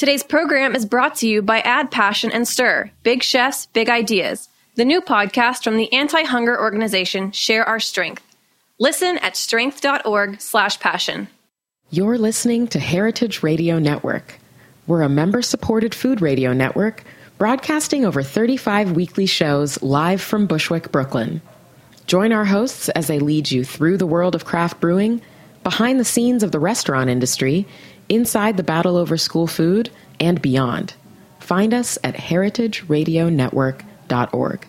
Today's program is brought to you by Add Passion and Stir, Big Chefs, Big Ideas, the new podcast from the anti-hunger organization Share Our Strength. Listen at strength.org/passion. You're listening to Heritage Radio Network. We're a member-supported food radio network broadcasting over 35 weekly shows live from Bushwick, Brooklyn. Join our hosts as they lead you through the world of craft brewing, behind the scenes of the restaurant industry, inside the battle over school food, and beyond. Find us at heritageradionetwork.org.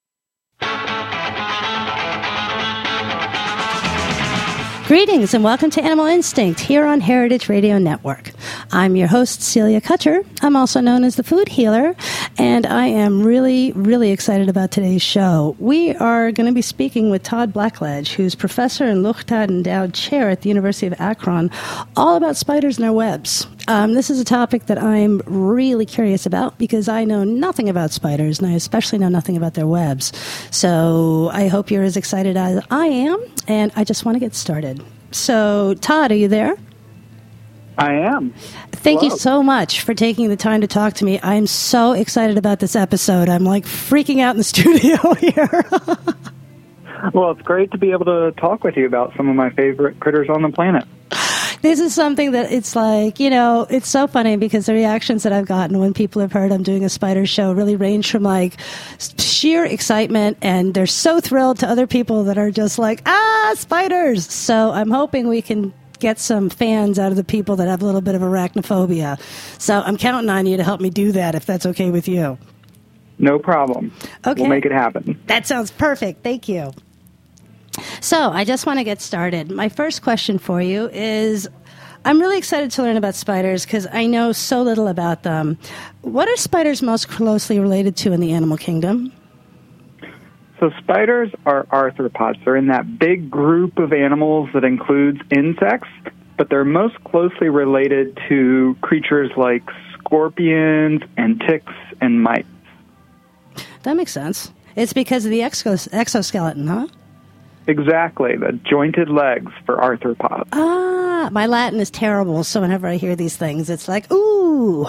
Greetings and welcome to Animal Instinct here on Heritage Radio Network. I'm your host, Celia Kutcher. I'm also known as the Food Healer, and I am really excited about today's show. We are going to be speaking with Todd Blackledge, who's professor and Luchtad Endowed Chair at the University of Akron, all about spiders and their webs. This is a topic that I'm really curious about because I know nothing about spiders, and I especially know nothing about their webs. So I hope you're as excited as I am, and I just want to get started. So, Todd, are you there? I am. Thank you so much for taking the time to talk to me. I'm so excited about this episode. I'm like freaking out in the studio here. Well, it's great to be able to talk with you about some of my favorite critters on the planet. This is something that it's like, you know, it's so funny because the reactions that I've gotten when people have heard I'm doing a spider show really range from like sheer excitement, and they're so thrilled, to other people that are just like, spiders. So I'm hoping we can get some fans out of the people that have a little bit of arachnophobia. So I'm counting on you to help me do that, if that's okay with you. No problem. Okay. We'll make it happen. That sounds perfect. Thank you. So I just want to get started. My first question for you is, I'm really excited to learn about spiders because I know so little about them. What are spiders most closely related to in the animal kingdom? So spiders are arthropods. They're in that big group of animals that includes insects, but they're most closely related to creatures like scorpions and ticks and mites. That makes sense. It's because of the exoskeleton, huh? Exactly, the jointed legs for arthropods. My Latin is terrible, so whenever I hear these things, it's like, ooh.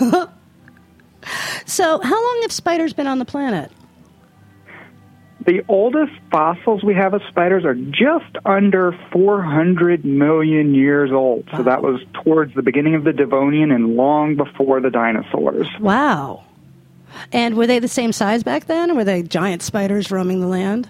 So, how long have spiders been on the planet? The oldest fossils we have of spiders are just under 400 million years old. So that was towards the beginning of the Devonian and long before the dinosaurs. Wow. And were they the same size back then, or were they giant spiders roaming the land?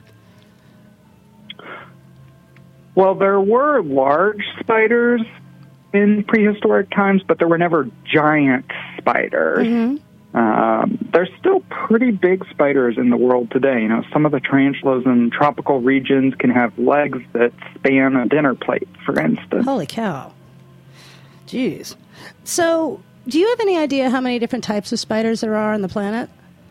Well, there were large spiders in prehistoric times, but there were never giant spiders. Mm-hmm. There's still pretty big spiders in the world today. You know, some of the tarantulas in tropical regions can have legs that span a dinner plate, for instance. Holy cow. Jeez. So, do you have any idea how many different types of spiders there are on the planet?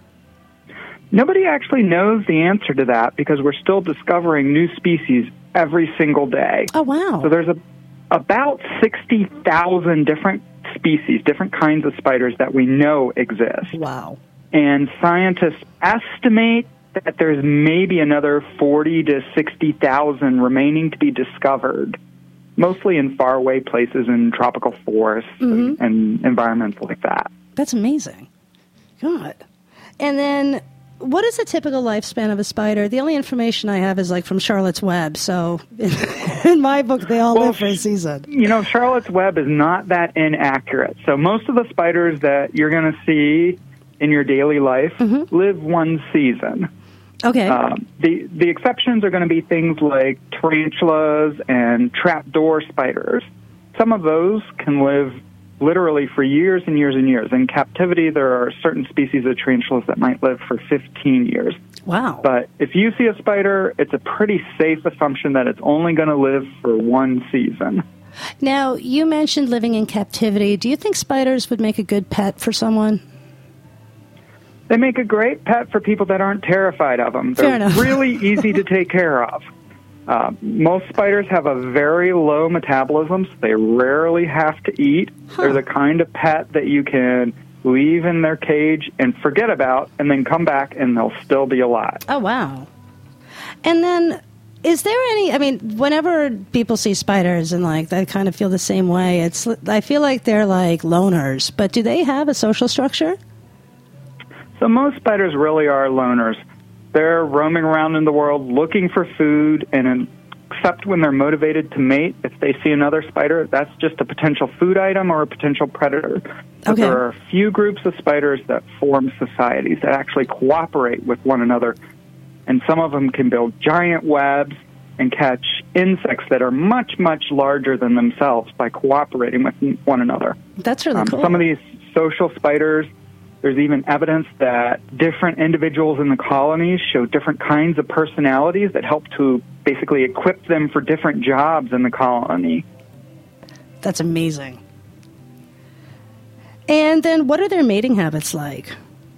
Nobody actually knows the answer to that because we're still discovering new species every single day. Oh, wow. So there's about 60,000 different species, different kinds of spiders that we know exist. Wow. And scientists estimate that there's maybe another 40 to 60,000 remaining to be discovered, mostly in faraway places in tropical forests and environments like that. That's amazing. God. And then, what is the typical lifespan of a spider? The only information I have is like from Charlotte's Web. So in my book, they all live for a season. You know, Charlotte's Web is not that inaccurate. So most of the spiders that you're going to see in your daily life live one season. Okay. The exceptions are going to be things like tarantulas and trapdoor spiders. Some of those can live literally for years and years and years. In captivity, there are certain species of tarantulas that might live for 15 years. Wow. But if you see a spider, it's a pretty safe assumption that it's only going to live for one season. Now, you mentioned living in captivity. Do you think spiders would make a good pet for someone? They make a great pet for people that aren't terrified of them. Fair They're enough. really easy to take care of. Most spiders have a very low metabolism, so they rarely have to eat. They're the kind of pet that you can leave in their cage and forget about, and then come back and they'll still be alive. Oh, wow. And then Is there any, I mean, whenever people see spiders and like they kind of feel the same way, I feel like they're like loners, but do they have a social structure? So most spiders really are loners. They're roaming around in the world looking for food, and except when they're motivated to mate, if they see another spider, that's just a potential food item or a potential predator. But there are a few groups of spiders that form societies that actually cooperate with one another. And some of them can build giant webs and catch insects that are much, much larger than themselves by cooperating with one another. That's really cool. Some of these social spiders, there's even evidence that different individuals in the colonies show different kinds of personalities that help to basically equip them for different jobs in the colony. That's amazing. And then what are their mating habits like?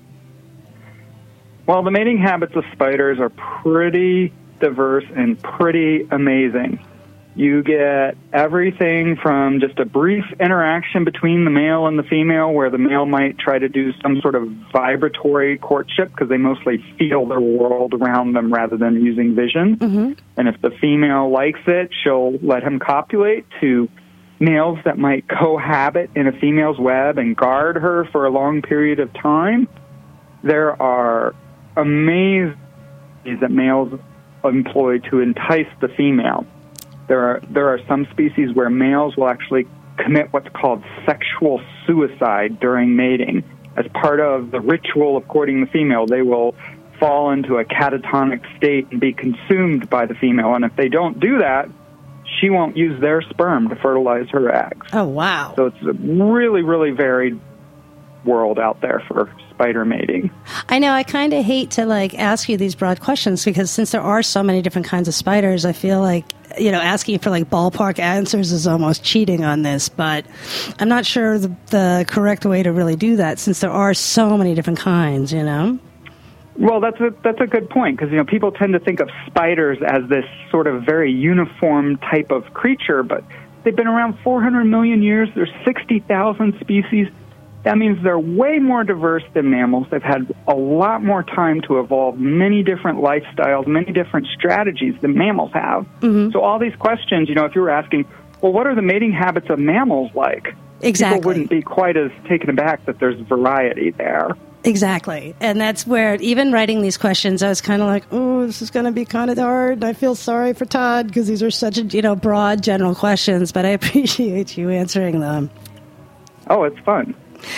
Well, the mating habits of spiders are pretty diverse and pretty amazing. You get everything from just a brief interaction between the male and the female, where the male might try to do some sort of vibratory courtship because they mostly feel their world around them rather than using vision. Mm-hmm. And if the female likes it, she'll let him copulate, to males that might cohabit in a female's web and guard her for a long period of time. There are amazing that males employ to entice the female. There are some species where males will actually commit what's called sexual suicide during mating. As part of the ritual of courting the female, they will fall into a catatonic state and be consumed by the female. And if they don't do that, she won't use their sperm to fertilize her eggs. Oh, wow. So it's a really, really varied world out there for spider mating. I know. I kind of hate to like ask you these broad questions because since there are so many different kinds of spiders, I feel like, you know, asking for like ballpark answers is almost cheating on this, but I'm not sure the correct way to really do that since there are so many different kinds, you know? Well, that's a good point because, you know, people tend to think of spiders as this sort of very uniform type of creature, but they've been around 400 million years. There's 60,000 species. That means they're way more diverse than mammals. They've had a lot more time to evolve many different lifestyles, many different strategies than mammals have. Mm-hmm. So all these questions, you know, if you were asking, well, what are the mating habits of mammals like? Exactly. People wouldn't be quite as taken aback that there's variety there. Exactly. And that's where, even writing these questions, I was kind of like, oh, this is going to be kind of hard. I feel sorry for Todd because these are such, you know, broad, general questions, but I appreciate you answering them. Oh, it's fun.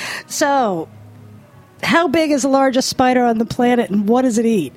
So, how big is the largest spider on the planet, and what does it eat?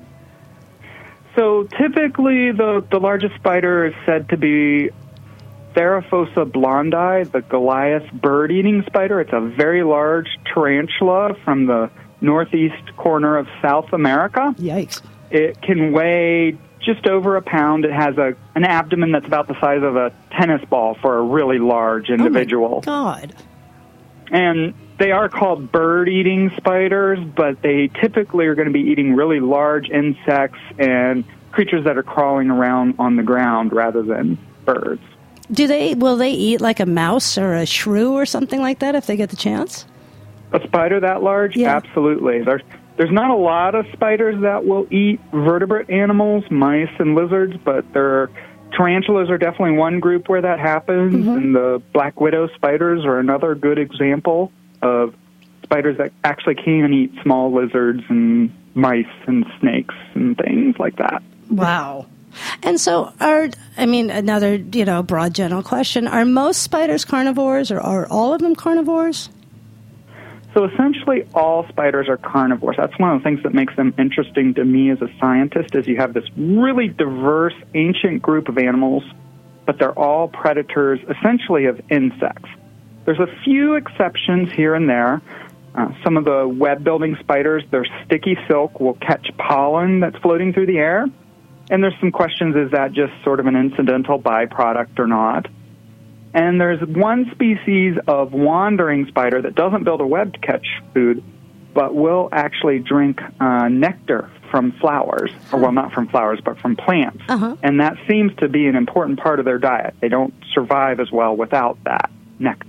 So, typically, the largest spider is said to be Theraphosa blondi, the Goliath bird-eating spider. It's a very large tarantula from the northeast corner of South America. Yikes. It can weigh just over a pound. It has an abdomen that's about the size of a tennis ball for a really large individual. Oh, my God. And they are called bird-eating spiders, but they typically are going to be eating really large insects and creatures that are crawling around on the ground rather than birds. Will they eat like a mouse or a shrew or something like that if they get the chance? A spider that large? Yeah. Absolutely. There's not a lot of spiders that will eat vertebrate animals, mice and lizards, but tarantulas are definitely one group where that happens, mm-hmm. and the black widow spiders are another good example of spiders that actually can eat small lizards and mice and snakes and things like that. Wow. And so another, you know, broad general question, are most spiders carnivores or are all of them carnivores? So essentially all spiders are carnivores. That's one of the things that makes them interesting to me as a scientist is you have this really diverse ancient group of animals, but they're all predators essentially of insects. There's a few exceptions here and there. Some of the web-building spiders, their sticky silk will catch pollen that's floating through the air. And there's some questions, is that just sort of an incidental byproduct or not? And there's one species of wandering spider that doesn't build a web to catch food, but will actually drink nectar from flowers. Or, well, not from flowers, but from plants. Uh-huh. And that seems to be an important part of their diet. They don't survive as well without that nectar.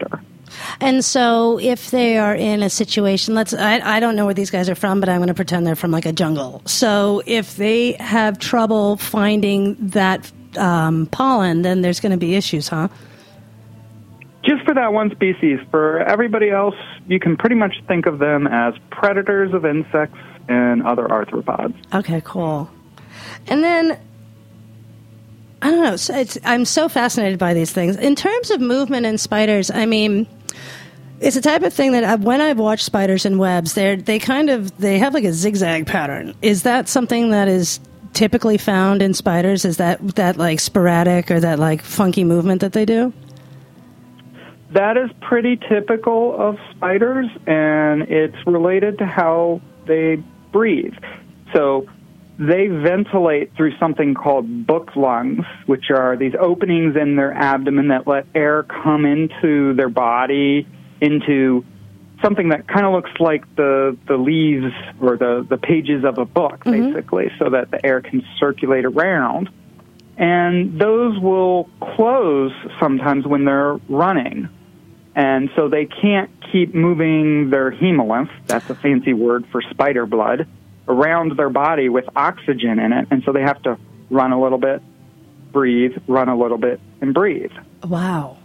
And so if they are in a situation, I don't know where these guys are from, but I'm going to pretend they're from like a jungle. So if they have trouble finding that pollen, then there's going to be issues, huh? Just for that one species. For everybody else, you can pretty much think of them as predators of insects and other arthropods. Okay, cool. And then, I don't know, I'm so fascinated by these things. In terms of movement in spiders, I mean, it's the type of thing that when I've watched spiders in webs, they have like a zigzag pattern. Is that something that is typically found in spiders? Is that like sporadic or that like funky movement that they do? That is pretty typical of spiders, and it's related to how they breathe. So they ventilate through something called book lungs, which are these openings in their abdomen that let air come into their body, into something that kind of looks like the leaves or the pages of a book, basically, so that the air can circulate around. And those will close sometimes when they're running. And so they can't keep moving their hemolymph, that's a fancy word for spider blood, around their body with oxygen in it. And so they have to run a little bit, breathe, run a little bit, and breathe. Wow.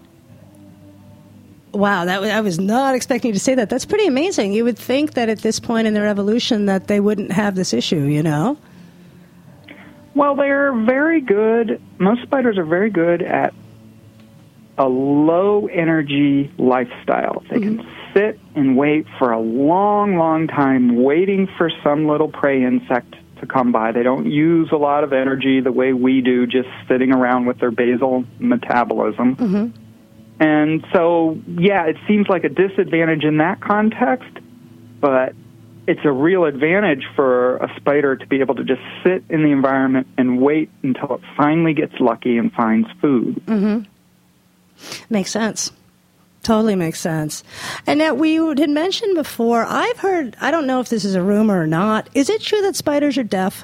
Wow, I was not expecting you to say that. That's pretty amazing. You would think that at this point in their evolution that they wouldn't have this issue, you know? Well, they're very good. Most spiders are very good at a low-energy lifestyle. They can sit and wait for a long, long time, waiting for some little prey insect to come by. They don't use a lot of energy the way we do, just sitting around with their basal metabolism. And so, yeah, it seems like a disadvantage in that context, but it's a real advantage for a spider to be able to just sit in the environment and wait until it finally gets lucky and finds food. Makes sense. Totally makes sense. And now we had mentioned before, I've heard, I don't know if this is a rumor or not, is it true that spiders are deaf?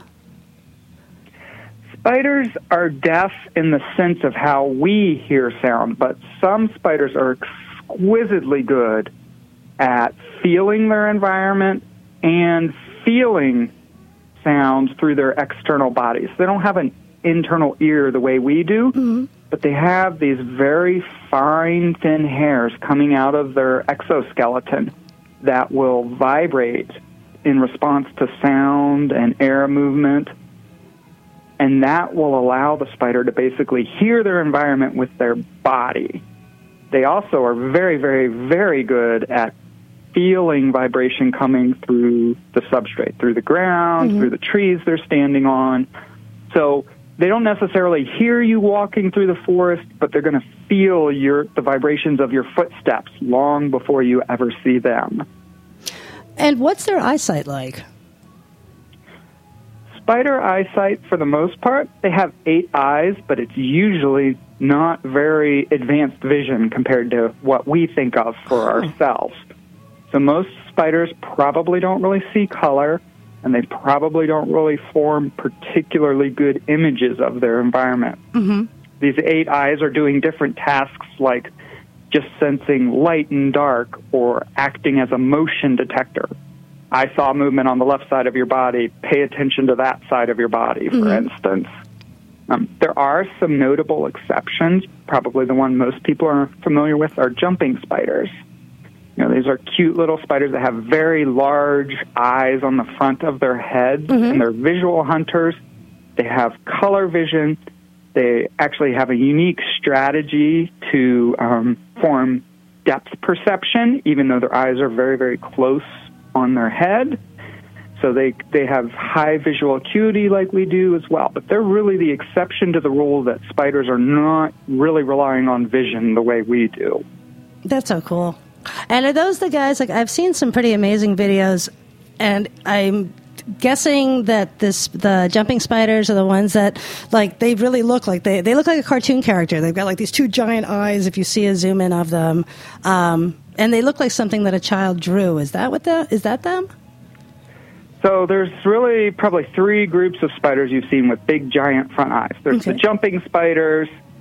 Spiders are deaf in the sense of how we hear sound, but some spiders are exquisitely good at feeling their environment and feeling sounds through their external bodies. They don't have an internal ear the way we do, but they have these very fine, thin hairs coming out of their exoskeleton that will vibrate in response to sound and air movement. And that will allow the spider to basically hear their environment with their body. They also are very, very, very good at feeling vibration coming through the substrate, through the ground, through the trees they're standing on. So they don't necessarily hear you walking through the forest, but they're going to feel the vibrations of your footsteps long before you ever see them. And what's their eyesight like? Spider eyesight, for the most part, they have 8 eyes, but it's usually not very advanced vision compared to what we think of for ourselves. So most spiders probably don't really see color, and they probably don't really form particularly good images of their environment. These 8 eyes are doing different tasks like just sensing light and dark or acting as a motion detector. I saw movement on the left side of your body. Pay attention to that side of your body, for instance. There are some notable exceptions. Probably the one most people are familiar with are jumping spiders. You know, these are cute little spiders that have very large eyes on the front of their heads, and they're visual hunters. They have color vision. They actually have a unique strategy to form depth perception, even though their eyes are very, very close on their head. So they have high visual acuity like we do as well. But they're really the exception to the rule that spiders are not really relying on vision the way we do. That's so cool. And are those the guys, like I've seen some pretty amazing videos, and I'm guessing that the jumping spiders are the ones that, like, they really look like, they look like a cartoon character. They've got like these 2 giant eyes if you see a zoom in of them. And they look like something that a child drew. Is that them? So there's really probably 3 groups of spiders you've seen with big, giant front eyes. There's the jumping spiders,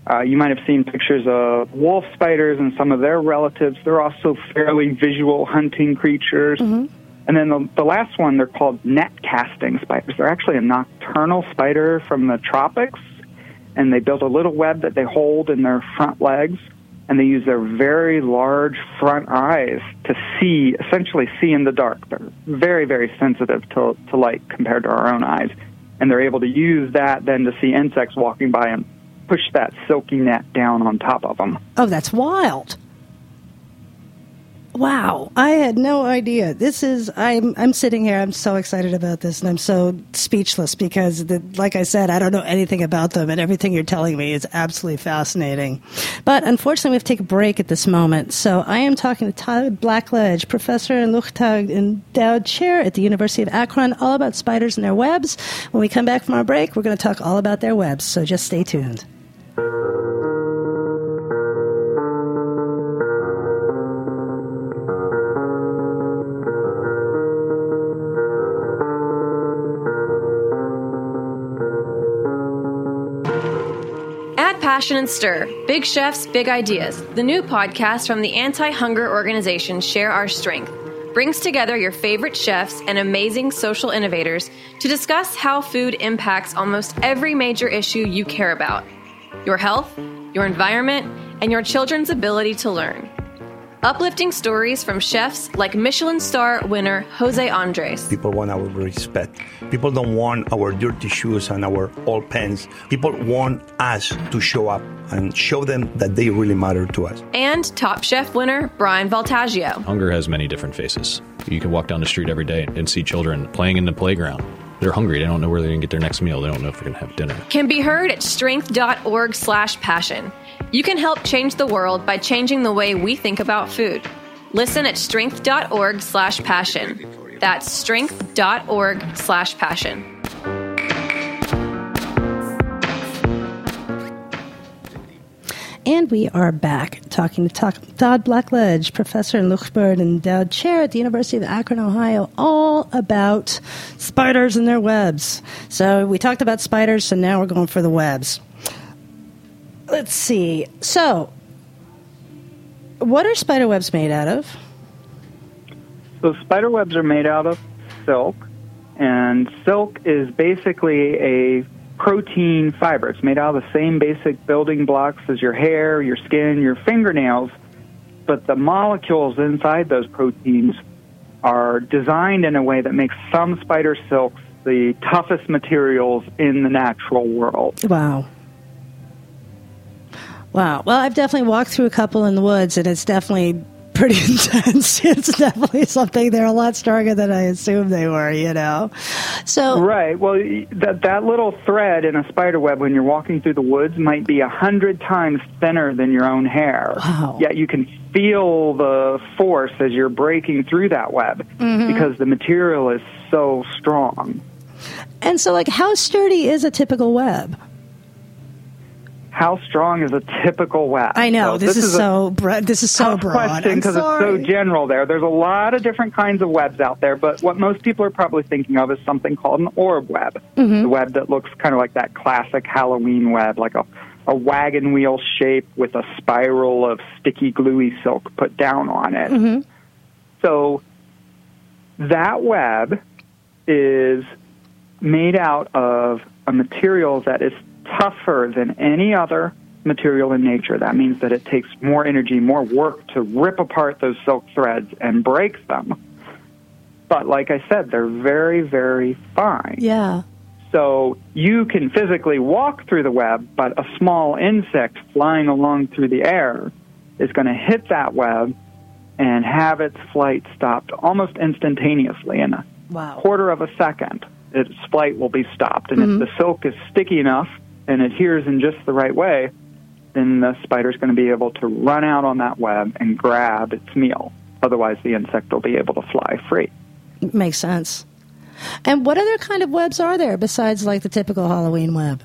You might have seen pictures of wolf spiders and some of their relatives. They're also fairly visual hunting creatures. Mm-hmm. And then the last one, they're called net-casting spiders. They're actually a nocturnal spider from the tropics, and they build a little web that they hold in their front legs, and they use their very large front eyes to essentially see in the dark. They're very, very sensitive to light compared to our own eyes, and they're able to use that then to see insects walking by and push that silky net down on top of them. Oh, that's wild. Wow, I had no idea. I'm sitting here, I'm so excited about this, and I'm so speechless because, like I said, I don't know anything about them, and everything you're telling me is absolutely fascinating. But unfortunately, we have to take a break at this moment. So I am talking to Todd Blackledge, professor and Luchtag Endowed Chair at the University of Akron, all about spiders and their webs. When we come back from our break, we're going to talk all about their webs, so just stay tuned. Passion and Stir, Big Chefs, Big Ideas, the new podcast from the anti-hunger organization Share Our Strength, brings together your favorite chefs and amazing social innovators to discuss how food impacts almost every major issue you care about: your health, your environment, and your children's ability to learn. Uplifting stories from chefs like Michelin star winner Jose Andres. People want our respect. People don't want our dirty shoes and our old pants. People want us to show up and show them that they really matter to us. And Top Chef winner Brian Voltaggio. Hunger has many different faces. You can walk down the street every day and see children playing in the playground. They're hungry. They don't know where they're going to get their next meal. They don't know if they're going to have dinner. Can be heard at strength.org/passion. You can help change the world by changing the way we think about food. Listen at strength.org/passion. That's strength.org/passion. And we are back talking to Todd Blackledge, professor and Luchtberg Endowed Chair at the University of Akron, Ohio, all about spiders and their webs. So we talked about spiders, so now we're going for the webs. Let's see. So, what are spider webs made out of? So spider webs are made out of silk, and silk is basically a protein fiber. It's made out of the same basic building blocks as your hair, your skin, your fingernails, but the molecules inside those proteins are designed in a way that makes some spider silks the toughest materials in the natural world. Wow. Wow. Well, I've definitely walked through a couple in the woods, and it's definitely pretty intense. It's definitely something. They're a lot stronger than I assumed they were, you know. So right. Well, that little thread in a spider web when you're walking through the woods might be 100 times thinner than your own hair. Wow. Yet you can feel the force as you're breaking through that web because the material is so strong. And so, like, how sturdy is a typical How strong is a typical web? I know, so this is so broad. Question because it's so general there. There's a lot of different kinds of webs out there, but what most people are probably thinking of is something called an orb web. The web that looks kind of like that classic Halloween web, like a wagon wheel shape with a spiral of sticky, gluey silk put down on it. So that web is made out of a material that is tougher than any other material in nature. That means that it takes more energy, more work to rip apart those silk threads and break them. But like I said, they're very, very fine. Yeah. So you can physically walk through the web, but a small insect flying along through the air is going to hit that web and have its flight stopped almost instantaneously in a quarter of a second. Its flight will be stopped. And if the silk is sticky enough and adheres in just the right way, then the spider's going to be able to run out on that web and grab its meal. Otherwise, the insect will be able to fly free. Makes sense. And what other kind of webs are there besides, like, the typical Halloween web?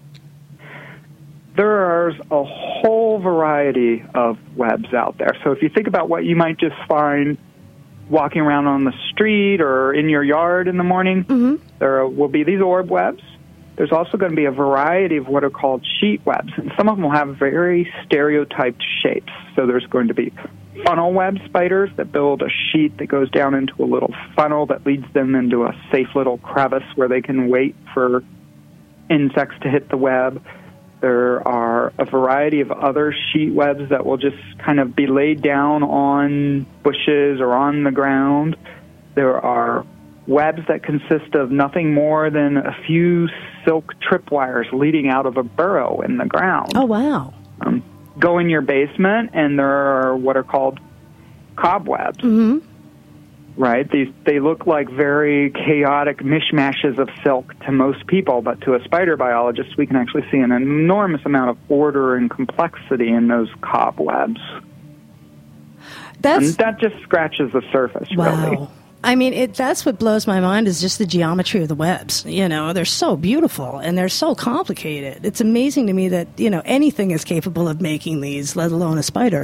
There's a whole variety of webs out there. So if you think about what you might just find walking around on the street or in your yard in the morning, there will be these orb webs. there's also going to be a variety of what are called sheet webs. And some of them will have very stereotyped shapes. So there's going to be funnel web spiders that build a sheet that goes down into a little funnel that leads them into a safe little crevice where they can wait for insects to hit the web. There are a variety of other sheet webs that will just kind of be laid down on bushes or on the ground. There are webs that consist of nothing more than a few silk tripwires leading out of a burrow in the ground. Oh, wow. Go in your basement, and there are what are called cobwebs. Mm-hmm. Right? They look like very chaotic mishmashes of silk to most people, but to a spider biologist, we can actually see an enormous amount of order and complexity in those cobwebs. And that just scratches the surface, wow. really. I mean, that's what blows my mind is just the geometry of the webs. You know, they're so beautiful and they're so complicated. It's amazing to me that, anything is capable of making these, let alone a spider,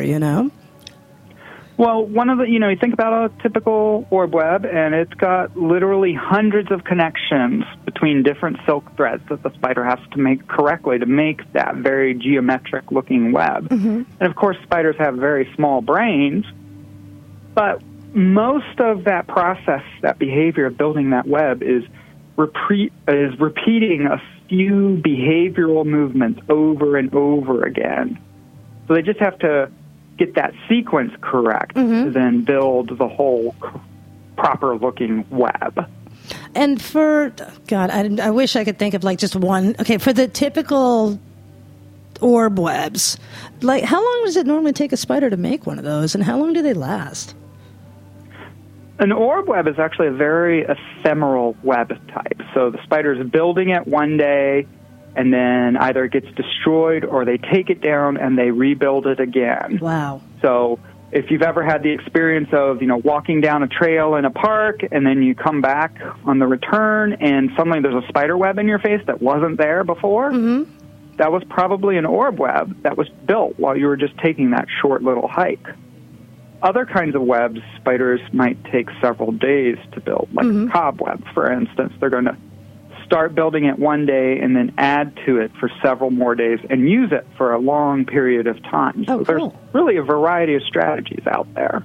Well, you think about a typical orb web, and it's got literally hundreds of connections between different silk threads that the spider has to make correctly to make that very geometric-looking web. Mm-hmm. And, of course, spiders have very small brains, but most of that process, that behavior of building that web is repeating a few behavioral movements over and over again. So they just have to get that sequence correct to then build the whole proper-looking web. And I wish I could think of just one. Okay, for the typical orb webs, how long does it normally take a spider to make one of those, and how long do they last? An orb web is actually a very ephemeral web type. So the spider's building it one day, and then either it gets destroyed or they take it down and they rebuild it again. Wow. So if you've ever had the experience of, walking down a trail in a park and then you come back on the return and suddenly there's a spider web in your face that wasn't there before, that was probably an orb web that was built while you were just taking that short little hike. Other kinds of webs, spiders might take several days to build, like a cobweb, for instance. They're going to start building it one day and then add to it for several more days and use it for a long period of time. So there's really a variety of strategies out there.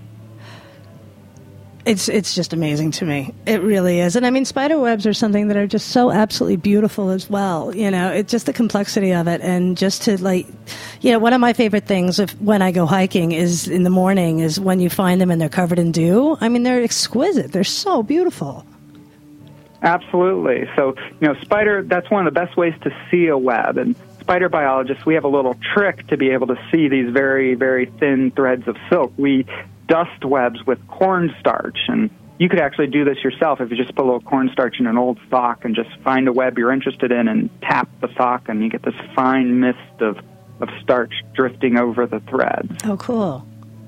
It's just amazing to me. It really is. And I mean, spider webs are something that are just so absolutely beautiful as well. It's just the complexity of it. And just to one of my favorite things when I go hiking is in the morning is when you find them and they're covered in dew. I mean, they're exquisite. They're so beautiful. Absolutely. So, spider, that's one of the best ways to see a web. And spider biologists, we have a little trick to be able to see these very, very thin threads of silk. We dust webs with cornstarch, and you could actually do this yourself if you just put a little cornstarch in an old sock and just find a web you're interested in and tap the sock, and you get this fine mist of starch drifting over the threads. Oh, cool.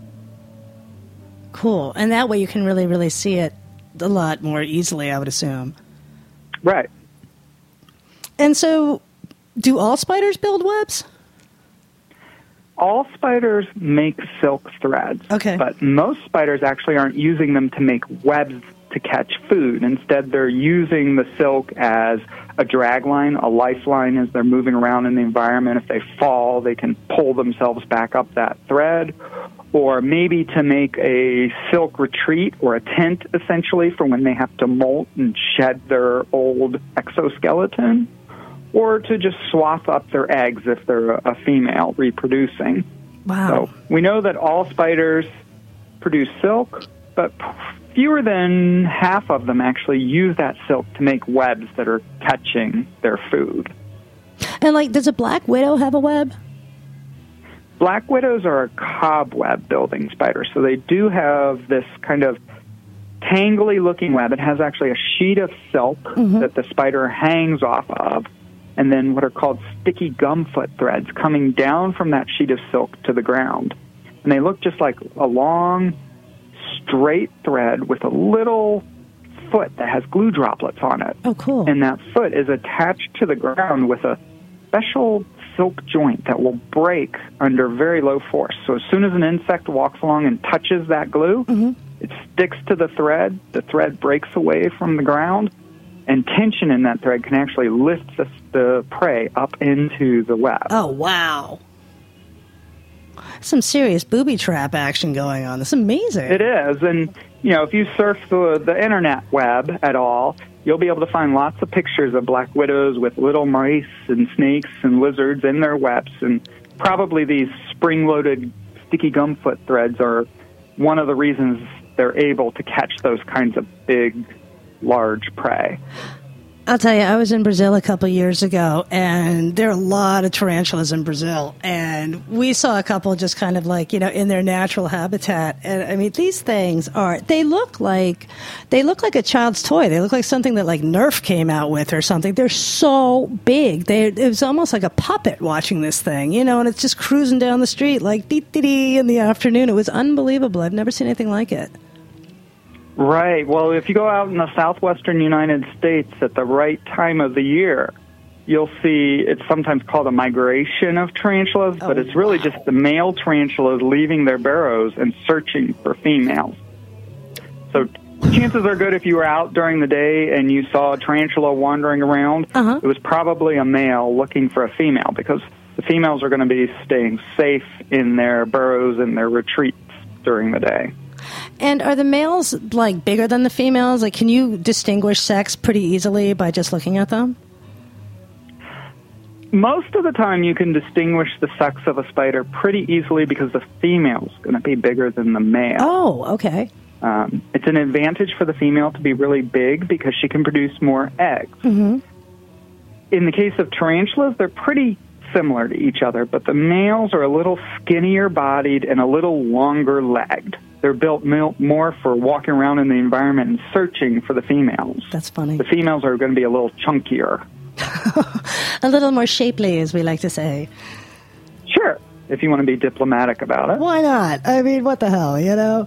Cool. And that way you can really, really see it a lot more easily, I would assume. Right. And so, do all spiders build webs? All spiders make silk threads, but most spiders actually aren't using them to make webs to catch food. Instead, they're using the silk as a drag line, a lifeline as they're moving around in the environment. If they fall, they can pull themselves back up that thread, or maybe to make a silk retreat or a tent, essentially, for when they have to molt and shed their old exoskeleton, or to just swap up their eggs if they're a female reproducing. Wow. So we know that all spiders produce silk, but fewer than half of them actually use that silk to make webs that are catching their food. And, does a black widow have a web? Black widows are a cobweb building spider, so they do have this kind of tangly-looking web. It has actually a sheet of silk that the spider hangs off of, and then what are called sticky gumfoot threads coming down from that sheet of silk to the ground. And they look just like a long, straight thread with a little foot that has glue droplets on it. Oh, cool. And that foot is attached to the ground with a special silk joint that will break under very low force. So as soon as an insect walks along and touches that glue, it sticks to the thread breaks away from the ground, And tension in that thread can actually lift the prey up into the web. Oh, wow. Some serious booby trap action going on. That's amazing. It is. And, if you surf the internet web at all, you'll be able to find lots of pictures of black widows with little mice and snakes and lizards in their webs. And probably these spring-loaded sticky gumfoot threads are one of the reasons they're able to catch those kinds of big, large prey. I'll tell you, I was in Brazil a couple years ago, and there are a lot of tarantulas in Brazil, and we saw a couple just kind of like, in their natural habitat. And I mean, these things they look like a child's toy. They look like something that like Nerf came out with or something. They're so big. It was almost like a puppet watching this thing, and it's just cruising down the street like dee-dee-dee in the afternoon. It was unbelievable. I've never seen anything like it. Right. Well, if you go out in the southwestern United States at the right time of the year, you'll see it's sometimes called a migration of tarantulas, but it's really just the male tarantulas leaving their burrows and searching for females. So chances are good if you were out during the day and you saw a tarantula wandering around, it was probably a male looking for a female, because the females are going to be staying safe in their burrows and their retreats during the day. And are the males, like, bigger than the females? Like, can you distinguish sex pretty easily by just looking at them? Most of the time you can distinguish the sex of a spider pretty easily because the female's going to be bigger than the male. Oh, okay. It's an advantage for the female to be really big because she can produce more eggs. Mm-hmm. In the case of tarantulas, they're pretty similar to each other, but the males are a little skinnier bodied and a little longer legged. They're built more for walking around in the environment and searching for the females. That's funny. The females are going to be a little chunkier. A little more shapely, as we like to say. Sure, if you want to be diplomatic about it. Why not? I mean, what the hell,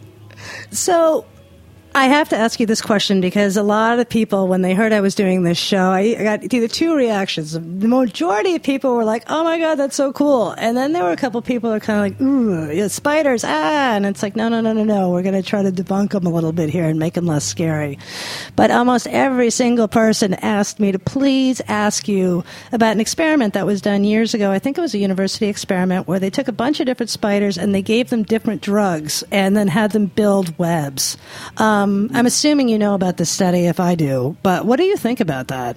So, I have to ask you this question because a lot of people, when they heard I was doing this show, I got either two reactions. The majority of people were like, oh my God, that's so cool. And then there were a couple of people that are kind of like, ooh, spiders, and it's like, no. We're going to try to debunk them a little bit here and make them less scary. But almost every single person asked me to please ask you about an experiment that was done years ago. I think it was a university experiment where they took a bunch of different spiders and they gave them different drugs and then had them build webs. I'm assuming you know about this study if I do, but what do you think about that?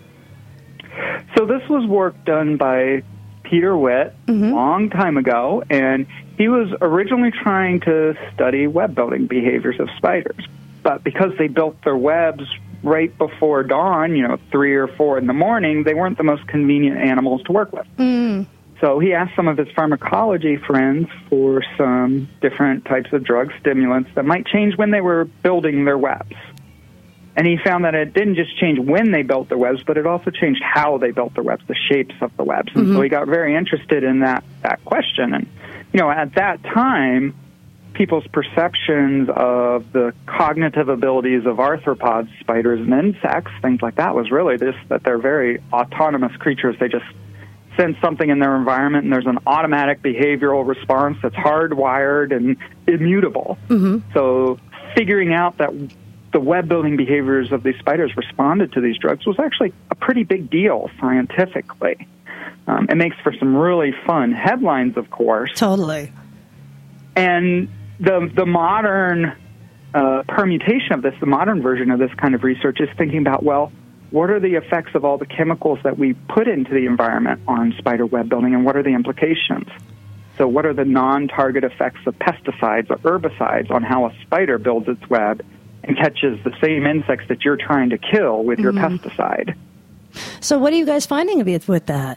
So this was work done by Peter Witt a long time ago, and he was originally trying to study web building behaviors of spiders. But because they built their webs right before dawn, 3 or 4 in the morning, they weren't the most convenient animals to work with. So he asked some of his pharmacology friends for some different types of drug stimulants that might change when they were building their webs. And he found that it didn't just change when they built their webs, but it also changed how they built their webs, the shapes of the webs. And so he got very interested in that question. And, at that time, people's perceptions of the cognitive abilities of arthropods, spiders, and insects, things like that, was really just that they're very autonomous creatures. They just sense something in their environment, and there's an automatic behavioral response that's hardwired and immutable. So figuring out that the web-building behaviors of these spiders responded to these drugs was actually a pretty big deal scientifically. It makes for some really fun headlines, of course. Totally. And the modern permutation of this, the modern version of this kind of research, is thinking about, well, what are the effects of all the chemicals that we put into the environment on spider web building, and what are the implications? So what are the non-target effects of pesticides or herbicides on how a spider builds its web and catches the same insects that you're trying to kill with your pesticide? So what are you guys finding with that?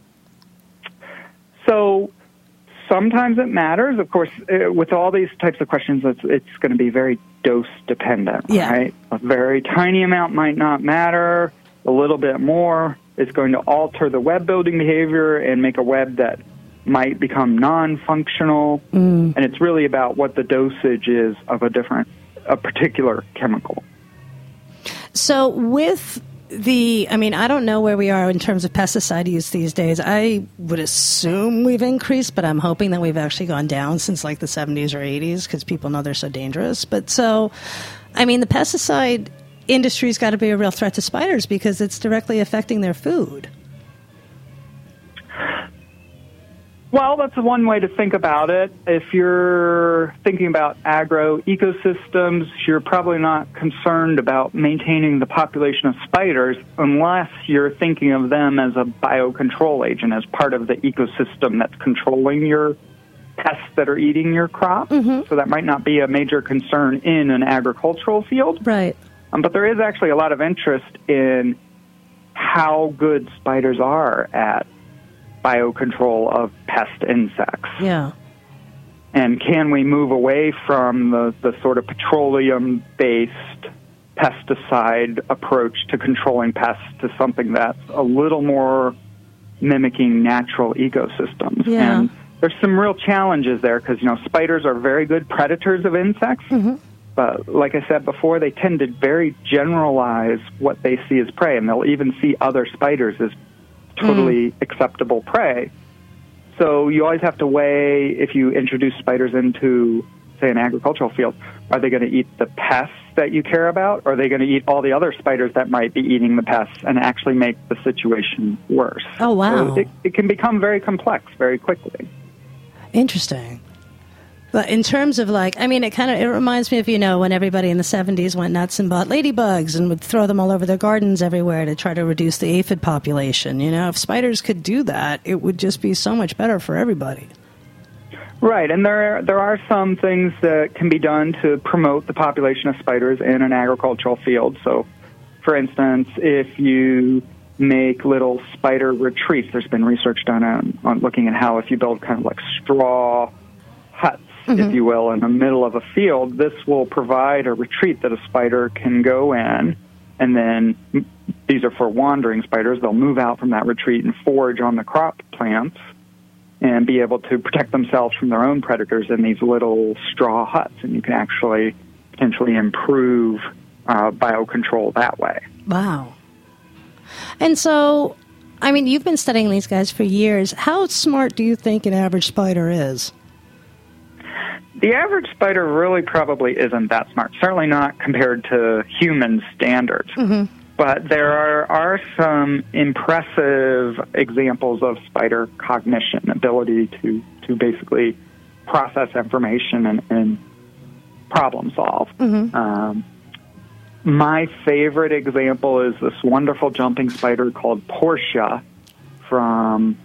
So sometimes it matters. Of course, with all these types of questions, it's going to be very dose-dependent, right? A very tiny amount might not matter. A little bit more is going to alter the web-building behavior and make a web that might become non-functional. And it's really about what the dosage is of a particular chemical. So with I don't know where we are in terms of pesticide use these days. I would assume we've increased, but I'm hoping that we've actually gone down since like the 70s or 80s because people know they're so dangerous. But the pesticide industry's got to be a real threat to spiders because it's directly affecting their food. Well, that's one way to think about it. If you're thinking about agro ecosystems, you're probably not concerned about maintaining the population of spiders unless you're thinking of them as a biocontrol agent, as part of the ecosystem that's controlling your pests that are eating your crop. Mm-hmm. So that might not be a major concern in an agricultural field. Right. But there is actually a lot of interest in how good spiders are at biocontrol of pest insects. Yeah. And can we move away from the sort of petroleum-based pesticide approach to controlling pests to something that's a little more mimicking natural ecosystems? Yeah. And there's some real challenges there because, spiders are very good predators of insects. Mm-hmm. But like I said before, they tend to very generalize what they see as prey, and they'll even see other spiders as totally acceptable prey. So you always have to weigh, if you introduce spiders into, say, an agricultural field, are they going to eat the pests that you care about, or are they going to eat all the other spiders that might be eating the pests and actually make the situation worse? Oh, wow. So it can become very complex very quickly. Interesting. But in terms of it reminds me of, when everybody in the 70s went nuts and bought ladybugs and would throw them all over their gardens everywhere to try to reduce the aphid population. If spiders could do that, it would just be so much better for everybody. Right, and there are some things that can be done to promote the population of spiders in an agricultural field. So, for instance, if you make little spider retreats, there's been research done on looking at how if you build kind of like straw huts, if you will, in the middle of a field, this will provide a retreat that a spider can go in, and then these are for wandering spiders. They'll move out from that retreat and forage on the crop plants and be able to protect themselves from their own predators in these little straw huts, and you can actually potentially improve biocontrol that way. Wow. And so, you've been studying these guys for years. How smart do you think an average spider is? The average spider really probably isn't that smart, certainly not compared to human standards. Mm-hmm. But there are some impressive examples of spider cognition, ability to basically process information and problem solve. Mm-hmm. My favorite example is this wonderful jumping spider called Portia from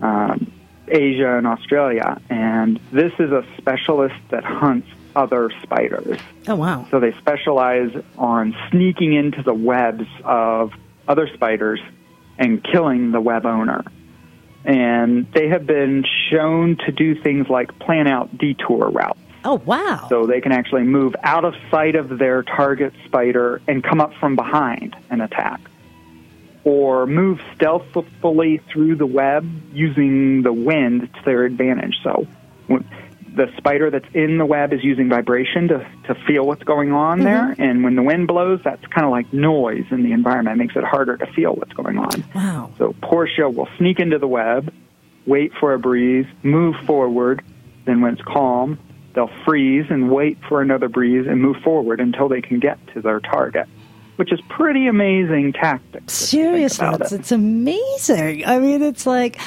Asia and Australia, and this is a specialist that hunts other spiders. Oh, wow. So they specialize on sneaking into the webs of other spiders and killing the web owner. And they have been shown to do things like plan out detour routes. Oh, wow. So they can actually move out of sight of their target spider and come up from behind and attack. Or move stealthily through the web using the wind to their advantage. So the spider that's in the web is using vibration to feel what's going on there, and when the wind blows, that's kind of like noise in the environment. It makes it harder to feel what's going on. Wow. So Portia will sneak into the web, wait for a breeze, move forward, then when it's calm, they'll freeze and wait for another breeze and move forward until they can get to their target, which is pretty amazing tactics. Seriously, it's amazing. It's like,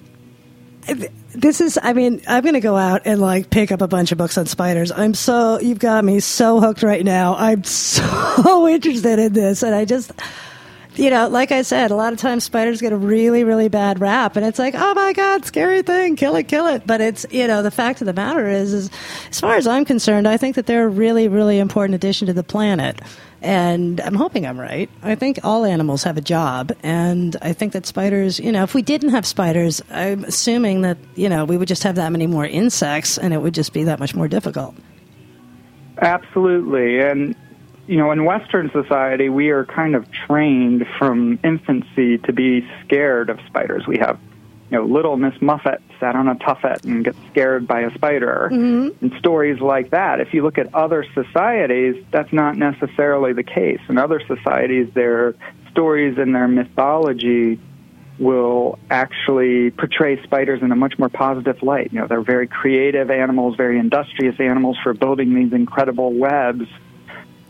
I'm going to go out and pick up a bunch of books on spiders. You've got me so hooked right now. I'm so interested in this. And I just, like I said, a lot of times spiders get a really, really bad rap. And it's like, oh my God, scary thing, kill it. But it's, the fact of the matter is, as far as I'm concerned, I think that they're a really, really important addition to the planet. And I'm hoping I'm right. I think all animals have a job. And I think that spiders, if we didn't have spiders, I'm assuming that, we would just have that many more insects and it would just be that much more difficult. Absolutely. And, in Western society, we are kind of trained from infancy to be scared of spiders. We have, little Miss Muffet sat on a tuffet and gets scared by a spider, and stories like that. If you look at other societies, that's not necessarily the case. In other societies, their stories and their mythology will actually portray spiders in a much more positive light. They're very creative animals, very industrious animals for building these incredible webs.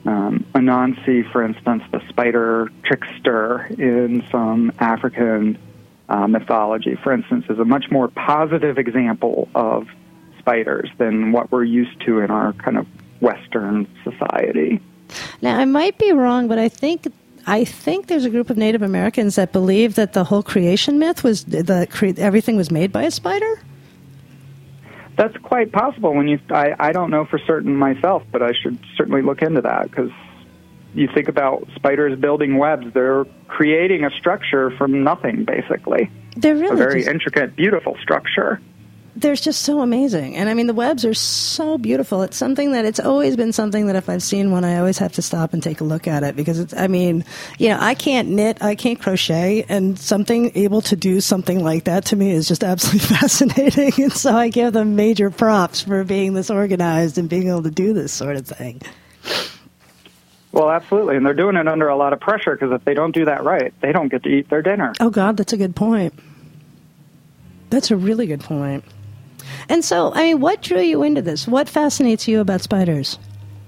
Anansi, for instance, the spider trickster in some African mythology, for instance, is a much more positive example of spiders than what we're used to in our kind of Western society. Now, I might be wrong, but I think there's a group of Native Americans that believe that the whole creation myth was everything was made by a spider. That's quite possible. I don't know for certain myself, but I should certainly look into that, because you think about spiders building webs, they're creating a structure from nothing, basically. They're really a very intricate, beautiful structure. They're just so amazing. And I mean, the webs are so beautiful. It's always been something that if I've seen one, I always have to stop and take a look at it, because I can't knit, I can't crochet, and something able to do something like that to me is just absolutely fascinating. And so I give them major props for being this organized and being able to do this sort of thing. Well, absolutely. And they're doing it under a lot of pressure, because if they don't do that right, they don't get to eat their dinner. Oh, God, that's a good point. That's a really good point. And so, I mean, what drew you into this? What fascinates you about spiders?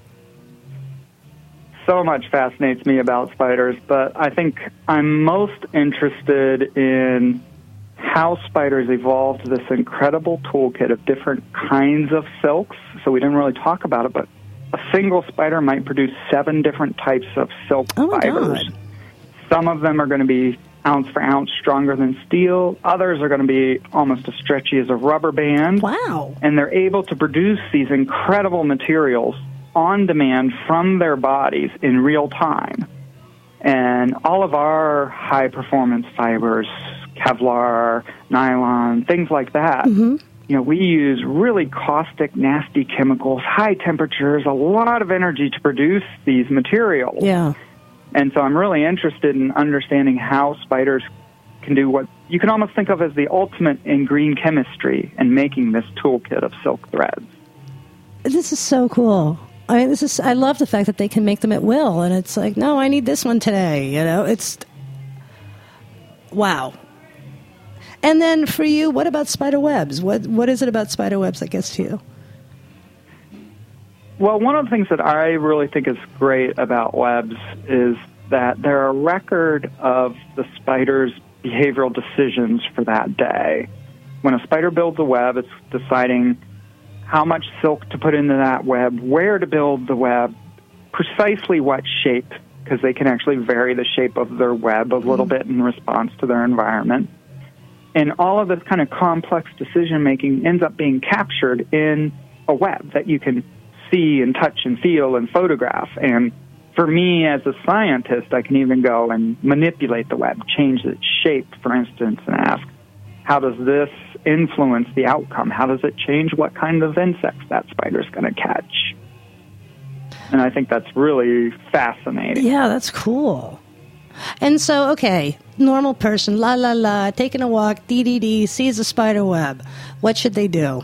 So much fascinates me about spiders, but I think I'm most interested in how spiders evolved this incredible toolkit of different kinds of silks. So we didn't really talk about it, but a single spider might produce 7 different types of silk fibers. God. Some of them are going to be ounce for ounce stronger than steel. Others are going to be almost as stretchy as a rubber band. Wow. And they're able to produce these incredible materials on demand from their bodies in real time. And all of our high-performance fibers, Kevlar, nylon, things like that, we use really caustic, nasty chemicals, high temperatures, a lot of energy to produce these materials. Yeah. And so I'm really interested in understanding how spiders can do what you can almost think of as the ultimate in green chemistry and making this toolkit of silk threads. This is so cool. I mean, I love the fact that they can make them at will. And it's like, no, I need this one today. It's, wow. And then for you, what about spider webs? What is it about spider webs that gets to you? Well, one of the things that I really think is great about webs is that they're a record of the spider's behavioral decisions for that day. When a spider builds a web, it's deciding how much silk to put into that web, where to build the web, precisely what shape, because they can actually vary the shape of their web a little bit in response to their environment. And all of this kind of complex decision-making ends up being captured in a web that you can see and touch and feel and photograph. And for me as a scientist, I can even go and manipulate the web, change its shape, for instance, and ask, how does this influence the outcome? How does it change what kind of insects that spider's going to catch? And I think that's really fascinating. Yeah, that's cool. And so, okay, normal person, la la la, taking a walk, dee, sees a spider web. What should they do?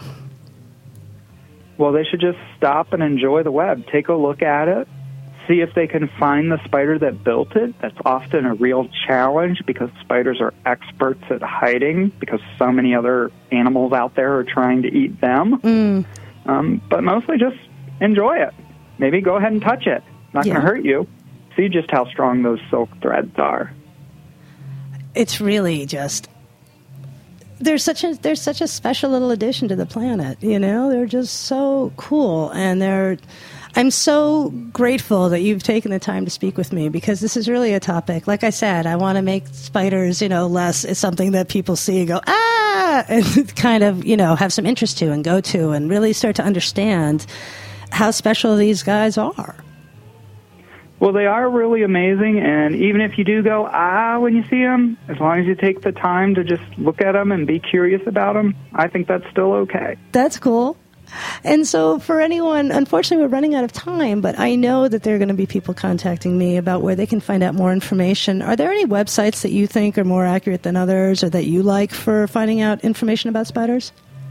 Well, they should just stop and enjoy the web. Take a look at it. See if they can find the spider that built it. That's often a real challenge, because spiders are experts at hiding, because so many other animals out there are trying to eat them. But mostly just enjoy it. Maybe go ahead and touch it. Not going to hurt you. See just how strong those silk threads are. It's really just... They're such a special little addition to the planet, They're just so cool, and I'm so grateful that you've taken the time to speak with me, because this is really a topic. Like I said, I want to make spiders, less is something that people see and go, and kind of, have some interest to and go to and really start to understand how special these guys are. Well, they are really amazing, and even if you do go, when you see them, as long as you take the time to just look at them and be curious about them, I think that's still okay. That's cool. And so for anyone, unfortunately, we're running out of time, but I know that there are going to be people contacting me about where they can find out more information. Are there any websites that you think are more accurate than others, or that you like for finding out information about spiders?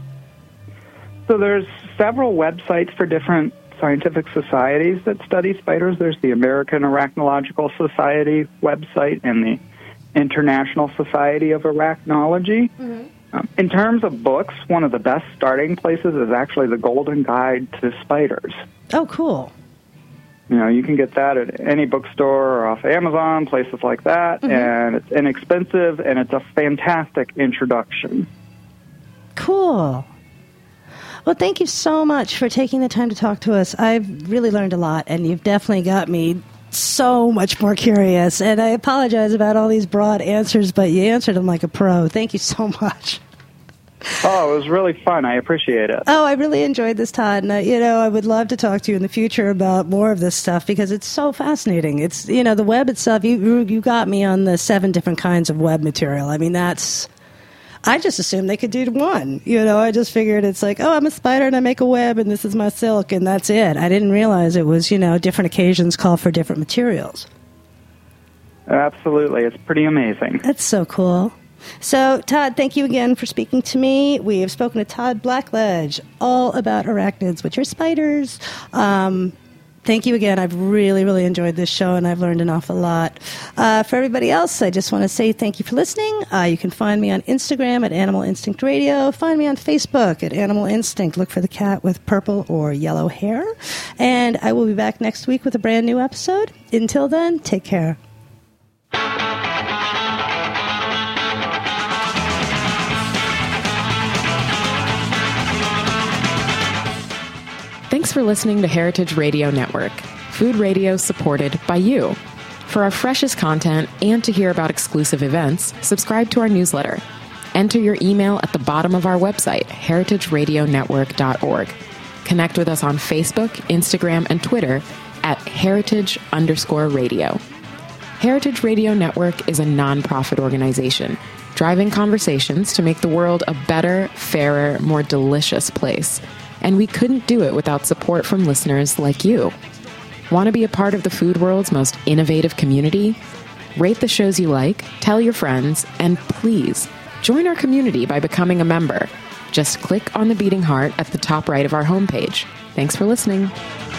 So there's several websites for different scientific societies that study spiders. There's the American Arachnological Society website and the International Society of Arachnology. In terms of books, one of the best starting places is actually the Golden Guide to Spiders. Oh, cool. You can get that at any bookstore or off Amazon, places like that, and it's inexpensive, and it's a fantastic introduction. Cool. Well, thank you so much for taking the time to talk to us. I've really learned a lot, and you've definitely got me so much more curious. And I apologize about all these broad answers, but you answered them like a pro. Thank you so much. Oh, it was really fun. I appreciate it. Oh, I really enjoyed this, Todd. And, I would love to talk to you in the future about more of this stuff because it's so fascinating. It's, the web itself, you got me on the 7 different kinds of web material. I mean, I just assumed they could do one. I just figured it's like, I'm a spider and I make a web and this is my silk and that's it. I didn't realize it was, different occasions call for different materials. Absolutely. It's pretty amazing. That's so cool. So, Todd, thank you again for speaking to me. We have spoken to Todd Blackledge all about arachnids, which are spiders. Thank you again. I've really, really enjoyed this show, and I've learned an awful lot. For everybody else, I just want to say thank you for listening. You can find me on Instagram at Animal Instinct Radio. Find me on Facebook at Animal Instinct. Look for the cat with purple or yellow hair. And I will be back next week with a brand new episode. Until then, take care. Thanks for listening to Heritage Radio Network, food radio supported by you. For our freshest content and to hear about exclusive events, subscribe to our newsletter. Enter your email at the bottom of our website, heritageradionetwork.org. Connect with us on Facebook, Instagram, and Twitter at heritage_radio. Heritage Radio Network is a nonprofit organization driving conversations to make the world a better, fairer, more delicious place. And we couldn't do it without support from listeners like you. Want to be a part of the food world's most innovative community? Rate the shows you like, tell your friends, and please join our community by becoming a member. Just click on the beating heart at the top right of our homepage. Thanks for listening.